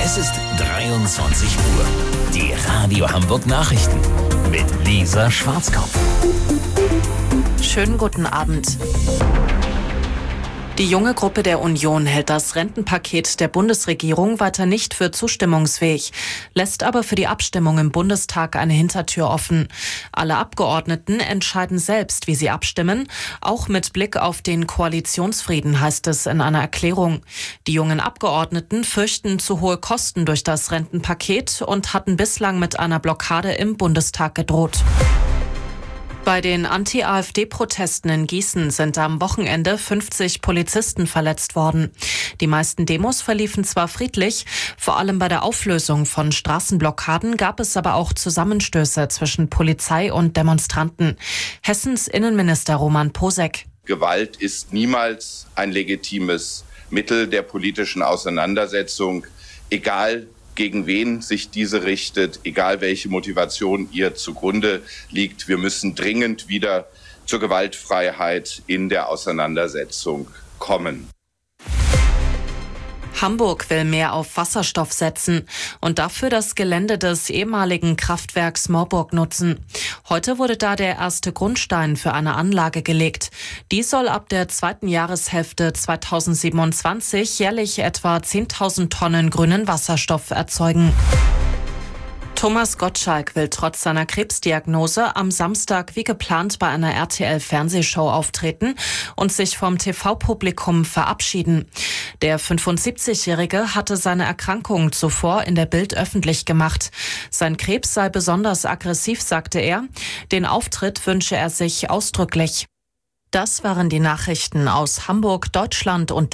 Es ist 23 Uhr. Die Radio Hamburg Nachrichten mit Lisa Schwarzkopf. Schönen guten Abend. Die junge Gruppe der Union hält das Rentenpaket der Bundesregierung weiter nicht für zustimmungsfähig, lässt aber für die Abstimmung im Bundestag eine Hintertür offen. Alle Abgeordneten entscheiden selbst, wie sie abstimmen, auch mit Blick auf den Koalitionsfrieden, heißt es in einer Erklärung. Die jungen Abgeordneten fürchten zu hohe Kosten durch das Rentenpaket und hatten bislang mit einer Blockade im Bundestag gedroht. Bei den Anti-AfD-Protesten in Gießen sind am Wochenende 50 Polizisten verletzt worden. Die meisten Demos verliefen zwar friedlich, vor allem bei der Auflösung von Straßenblockaden gab es aber auch Zusammenstöße zwischen Polizei und Demonstranten. Hessens Innenminister Roman Posek. Gewalt ist niemals ein legitimes Mittel der politischen Auseinandersetzung, egal gegen wen sich diese richtet, egal welche Motivation ihr zugrunde liegt. Wir müssen dringend wieder zur Gewaltfreiheit in der Auseinandersetzung kommen. Hamburg will mehr auf Wasserstoff setzen und dafür das Gelände des ehemaligen Kraftwerks Moorburg nutzen. Heute wurde da der erste Grundstein für eine Anlage gelegt. Die soll ab der zweiten Jahreshälfte 2027 jährlich etwa 10.000 Tonnen grünen Wasserstoff erzeugen. Thomas Gottschalk will trotz seiner Krebsdiagnose am Samstag wie geplant bei einer RTL-Fernsehshow auftreten und sich vom TV-Publikum verabschieden. Der 75-Jährige hatte seine Erkrankung zuvor in der Bild öffentlich gemacht. Sein Krebs sei besonders aggressiv, sagte er. Den Auftritt wünsche er sich ausdrücklich. Das waren die Nachrichten aus Hamburg, Deutschland und